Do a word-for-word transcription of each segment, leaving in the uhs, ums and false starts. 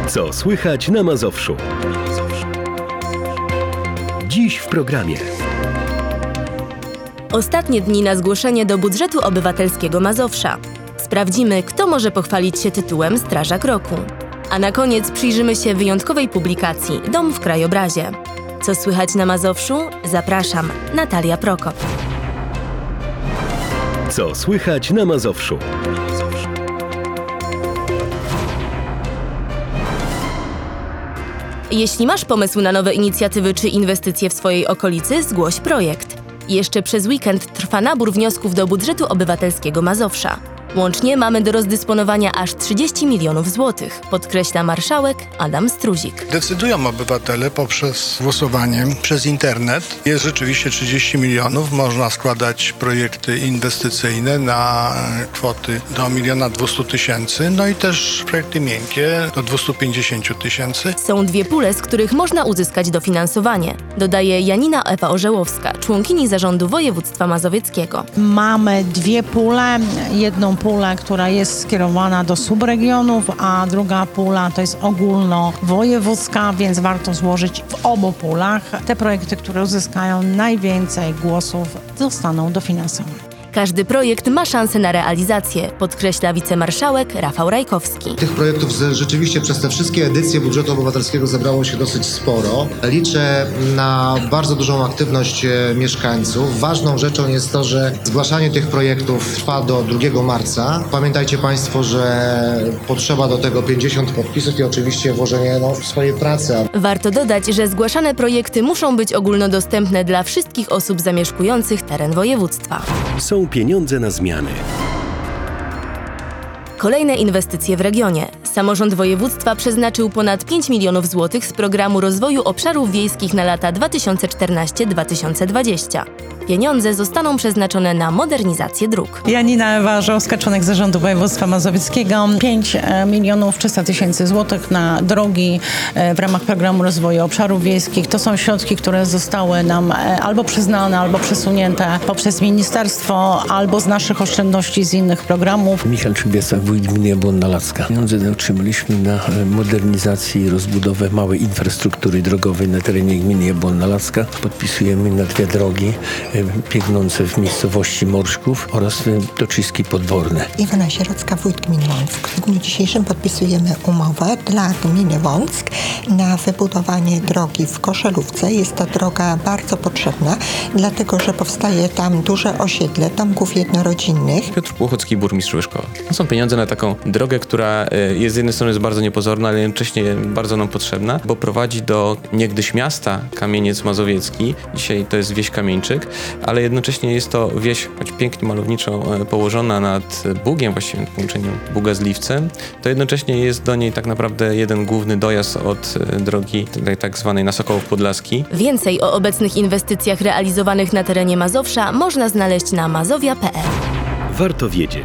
Co słychać na Mazowszu? Dziś w programie. Ostatnie dni na zgłoszenie do budżetu obywatelskiego Mazowsza. Sprawdzimy, kto może pochwalić się tytułem Strażak Roku. A na koniec przyjrzymy się wyjątkowej publikacji Dom w krajobrazie. Co słychać na Mazowszu? Zapraszam, Natalia Prokop. Co słychać na Mazowszu? Jeśli masz pomysł na nowe inicjatywy czy inwestycje w swojej okolicy, zgłoś projekt. Jeszcze przez weekend trwa nabór wniosków do budżetu obywatelskiego Mazowsza. Łącznie mamy do rozdysponowania aż trzydzieści milionów złotych, podkreśla marszałek Adam Struzik. Decydują obywatele poprzez głosowanie przez internet. Jest rzeczywiście trzydzieści milionów. Można składać projekty inwestycyjne na kwoty do miliona dwustu tysięcy, no i też projekty miękkie do dwustu pięćdziesięciu tysięcy. Są dwie pule, z których można uzyskać dofinansowanie, dodaje Janina Ewa Orzełowska, członkini zarządu województwa mazowieckiego. Mamy dwie pule, jedną pula, która jest skierowana do subregionów, a druga pula to jest ogólnowojewódzka, więc warto złożyć w obu pulach. Te projekty, które uzyskają najwięcej głosów, zostaną dofinansowane. Każdy projekt ma szansę na realizację, podkreśla wicemarszałek Rafał Rajkowski. Tych projektów rzeczywiście przez te wszystkie edycje budżetu obywatelskiego zebrało się dosyć sporo. Liczę na bardzo dużą aktywność mieszkańców. Ważną rzeczą jest to, że zgłaszanie tych projektów trwa do drugiego marca. Pamiętajcie Państwo, że potrzeba do tego pięćdziesiąt podpisów i oczywiście włożenie no, swojej pracy. Warto dodać, że zgłaszane projekty muszą być ogólnodostępne dla wszystkich osób zamieszkujących teren województwa. Są pieniądze na zmiany. Kolejne inwestycje w regionie. Samorząd województwa przeznaczył ponad pięć milionów złotych z programu rozwoju obszarów wiejskich na lata dwa tysiące czternaście do dwa tysiące dwudziestego. Pieniądze zostaną przeznaczone na modernizację dróg. Janina Ewa Orzełowska, członek zarządu województwa mazowieckiego. pięć milionów trzysta tysięcy złotych na drogi w ramach programu rozwoju obszarów wiejskich. To są środki, które zostały nam albo przyznane, albo przesunięte poprzez ministerstwo, albo z naszych oszczędności z innych programów. Michał Czybiesa, wójt gminy Jabłonna Lacka. Pieniądze otrzymaliśmy na modernizację i rozbudowę małej infrastruktury drogowej na terenie gminy Jabłonna Lacka. Podpisujemy na dwie drogi biegnące w miejscowości Morszków oraz Toczyski Podworne. Iwona Sierocka, wójt gminy Łąck. W dniu dzisiejszym podpisujemy umowę dla gminy Łąck na wybudowanie drogi w Koszelówce. Jest to droga bardzo potrzebna, dlatego że powstaje tam duże osiedle domków jednorodzinnych. Piotr Płochocki, burmistrz Łyżkowa. To są pieniądze na taką drogę, która jest z jednej strony jest bardzo niepozorna, ale jednocześnie bardzo nam potrzebna, bo prowadzi do niegdyś miasta Kamieniec Mazowiecki. Dzisiaj to jest wieś Kamieńczyk, ale jednocześnie jest to wieś, choć pięknie malowniczo położona nad Bugiem, właściwie połączeniem Buga z Liwcem, to jednocześnie jest do niej tak naprawdę jeden główny dojazd od drogi tak zwanej na Sokołów Podlaski. Więcej o obecnych inwestycjach realizowanych na terenie Mazowsza można znaleźć na mazowia kropka pe el. Warto wiedzieć.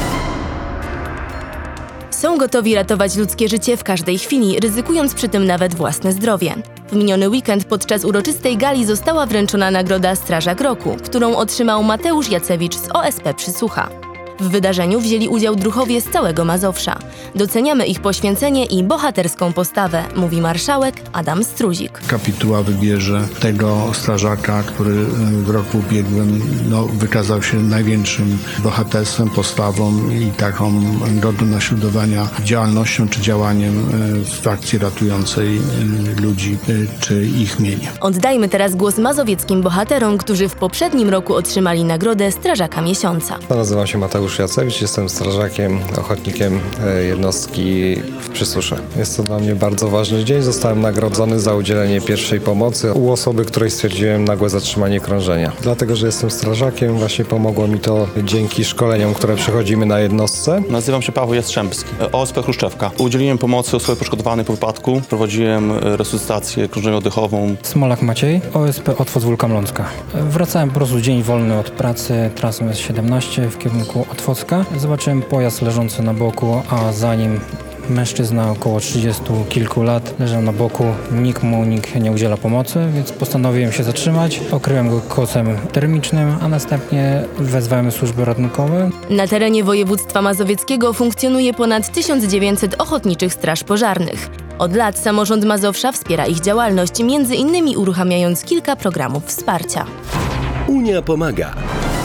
Są gotowi ratować ludzkie życie w każdej chwili, ryzykując przy tym nawet własne zdrowie. W miniony weekend podczas uroczystej gali została wręczona nagroda Strażak Roku, którą otrzymał Mateusz Jacewicz z o es pe Przysłucha. W wydarzeniu wzięli udział druhowie z całego Mazowsza. Doceniamy ich poświęcenie i bohaterską postawę, mówi marszałek Adam Struzik. Kapituła wybierze tego strażaka, który w roku ubiegłym no, wykazał się największym bohaterstwem, postawą i taką godną naśladowania działalnością czy działaniem w akcji ratującej ludzi czy ich mienie. Oddajmy teraz głos mazowieckim bohaterom, którzy w poprzednim roku otrzymali nagrodę Strażaka Miesiąca. Nazywam się Mateusz Jacewicz, jestem strażakiem, ochotnikiem jednostki w Przysłusze. Jest to dla mnie bardzo ważny dzień. Zostałem nagrodzony za udzielenie pierwszej pomocy u osoby, której stwierdziłem nagłe zatrzymanie krążenia. Dlatego, że jestem strażakiem, właśnie pomogło mi to dzięki szkoleniom, które przechodzimy na jednostce. Nazywam się Paweł Jastrzębski, o es pe Chruszczewka. Udzieliłem pomocy osobie poszkodowanej po wypadku, prowadziłem resuscytację krążeniowo-oddechową. Smolak Maciej, o es pe Otwoc Wólka Mlącka. Wracałem po prostu dzień wolny od pracy, trasą es siedemnaście w kierunku Otwocka. Zobaczyłem pojazd leżący na boku, a za nim mężczyzna około trzydziestu kilku lat leżał na boku, nikt mu nikt nie udziela pomocy, więc postanowiłem się zatrzymać. Okryłem go kocem termicznym, a następnie wezwałem służby ratunkowe. Na terenie województwa mazowieckiego funkcjonuje ponad tysiąc dziewięćset ochotniczych straż pożarnych. Od lat samorząd Mazowsza wspiera ich działalność, między innymi uruchamiając kilka programów wsparcia. Unia pomaga.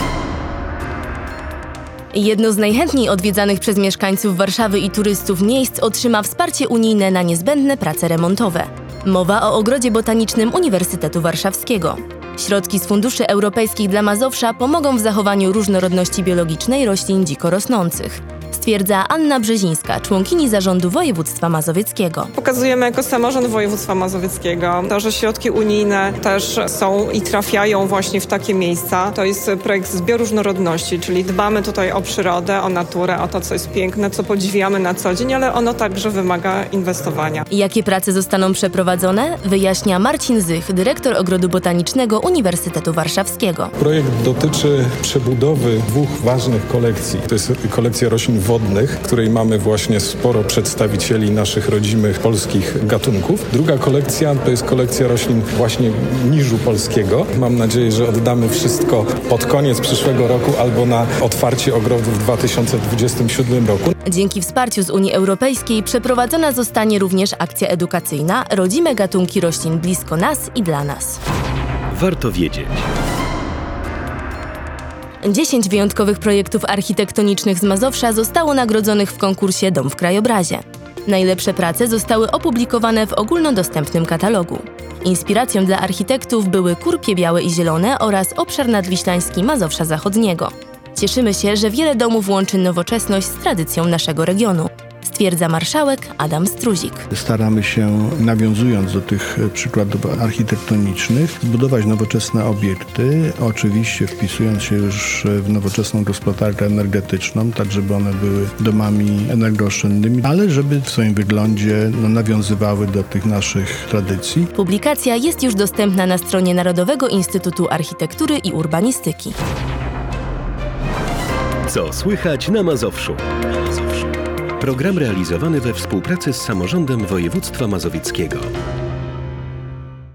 Jedno z najchętniej odwiedzanych przez mieszkańców Warszawy i turystów miejsc otrzyma wsparcie unijne na niezbędne prace remontowe. Mowa o Ogrodzie Botanicznym Uniwersytetu Warszawskiego. Środki z funduszy europejskich dla Mazowsza pomogą w zachowaniu różnorodności biologicznej roślin dziko rosnących, stwierdza Anna Brzezińska, członkini Zarządu Województwa Mazowieckiego. Pokazujemy jako samorząd województwa mazowieckiego to, że środki unijne też są i trafiają właśnie w takie miejsca. To jest projekt z bioróżnorodności, czyli dbamy tutaj o przyrodę, o naturę, o to, co jest piękne, co podziwiamy na co dzień, ale ono także wymaga inwestowania. Jakie prace zostaną przeprowadzone? Wyjaśnia Marcin Zych, dyrektor Ogrodu Botanicznego Uniwersytetu Warszawskiego. Projekt dotyczy przebudowy dwóch ważnych kolekcji. To jest kolekcja roślin wodnych, w której mamy właśnie sporo przedstawicieli naszych rodzimych polskich gatunków. Druga kolekcja to jest kolekcja roślin właśnie niżu polskiego. Mam nadzieję, że oddamy wszystko pod koniec przyszłego roku albo na otwarcie ogrodu w dwa tysiące dwudziestym siódmym roku. Dzięki wsparciu z Unii Europejskiej przeprowadzona zostanie również akcja edukacyjna Rodzime gatunki roślin blisko nas i dla nas. Warto wiedzieć. Dziesięć wyjątkowych projektów architektonicznych z Mazowsza zostało nagrodzonych w konkursie Dom w krajobrazie. Najlepsze prace zostały opublikowane w ogólnodostępnym katalogu. Inspiracją dla architektów były Kurpie Białe i Zielone oraz obszar nadwiślański Mazowsza Zachodniego. Cieszymy się, że wiele domów łączy nowoczesność z tradycją naszego regionu, stwierdza marszałek Adam Struzik. Staramy się, nawiązując do tych przykładów architektonicznych, budować nowoczesne obiekty, oczywiście wpisując się już w nowoczesną gospodarkę energetyczną, tak żeby one były domami energooszczędnymi, ale żeby w swoim wyglądzie no, nawiązywały do tych naszych tradycji. Publikacja jest już dostępna na stronie Narodowego Instytutu Architektury i Urbanistyki. Co słychać na Mazowszu? Program realizowany we współpracy z Samorządem Województwa Mazowieckiego.